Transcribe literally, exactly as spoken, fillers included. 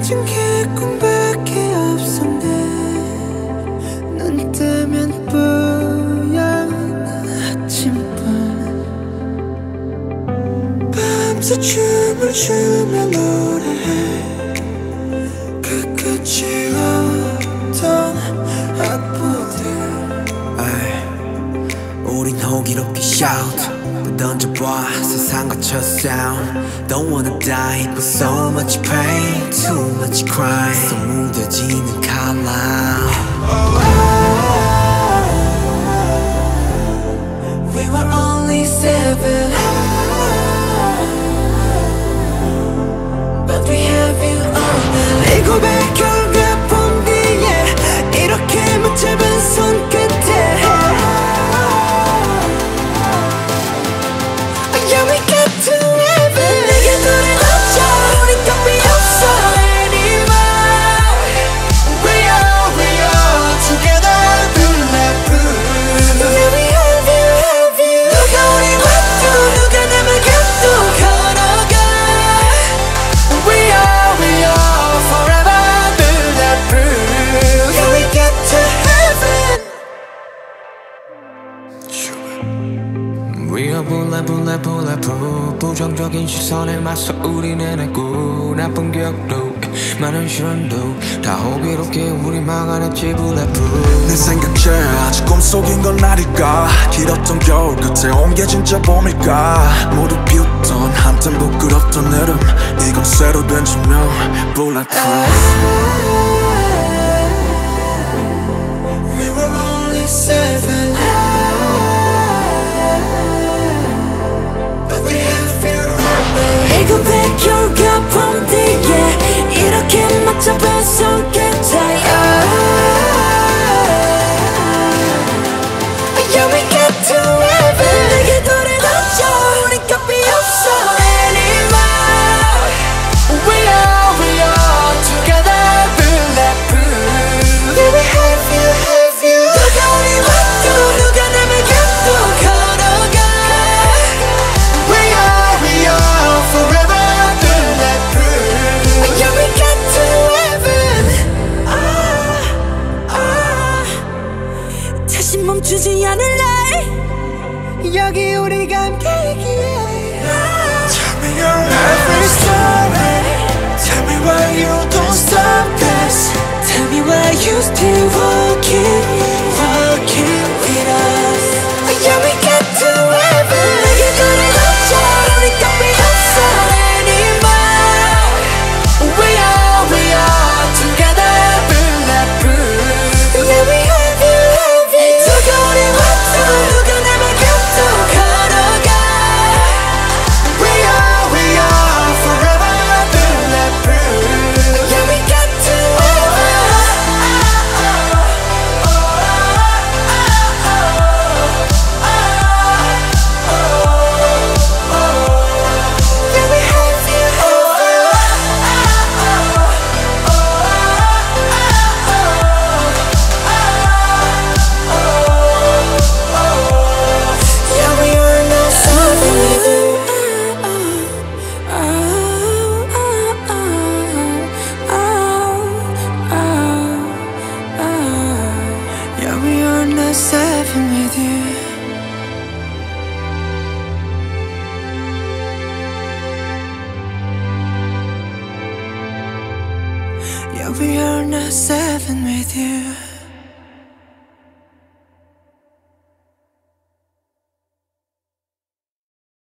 가진 게 꿈밖에 없었네. 눈 뜨면 뿌연 아침뿐. 밤새 춤을 추며 노래해. 그 끝이 없던 악보들. 우린 호기롭게 shout 던져봐 세상 거쳐 sound. Don't wanna die but so much pain, too much crime. So 무뎌지는 칼날. We were only seven, but we have you all now. 내 고백 결과 본 뒤에 이렇게만 짧은 손끝에 Yeah, we get to heaven. 내게 돌아오자. 우린 답이 없어 anymore. We are, we are together bulletproof. Yeah, we have you, have you. 누가 우리 와도 누가 남을 곁도 걸어가. We are, we are forever bulletproof. Yeah, we get to heaven. We are bullet, bullet, bulletproof. 부정적인 시선에 맞서 우린 해냈고 나쁜 기억도 많은 시련도 다 호기롭게 우리 막아냈지 bulletproof. 내 생각제 아직 꿈속인 건 아닐까. 길었던 겨울 끝에 온 게 진짜 봄일까. 모두 비웃던 한땐 부끄럽던 여름 이건 새로 된 조명 bulletproof. We were only seven, but we have you all. 내 고백 결과 본 뒤에 이렇게 맞잡은 손끝에 Yeah, we get to heaven. 내게 돌아오자. 우린 답이 없어 anymore. We are, we are together bulletproof. Yeah, we have you, have you. 누가 우리 와도 누가 남을 곁도 걸어가. We are, we are forever bulletproof. Yeah, we get to heaven. 아, 아. 다시 멈추지 않을래. 여기 우리가 함께이기에. Tell me your every story. Tell me why you don't stop this. Tell me why you still walking, walking with us. Yeah, we get to heaven. 내게 돌아오자. 우리 답이 없어 anymore. We are, we are together bulletproof. Yeah, we have you, have you. 누가 우리 와도 누가 남을 곁도 걸어가. We are, we are forever bulletproof. Yeah, we get to heaven. Yeah, we have you, yeah, we are not seven with you. Yeah, we are not seven with you. Yeah, we are not seven with you.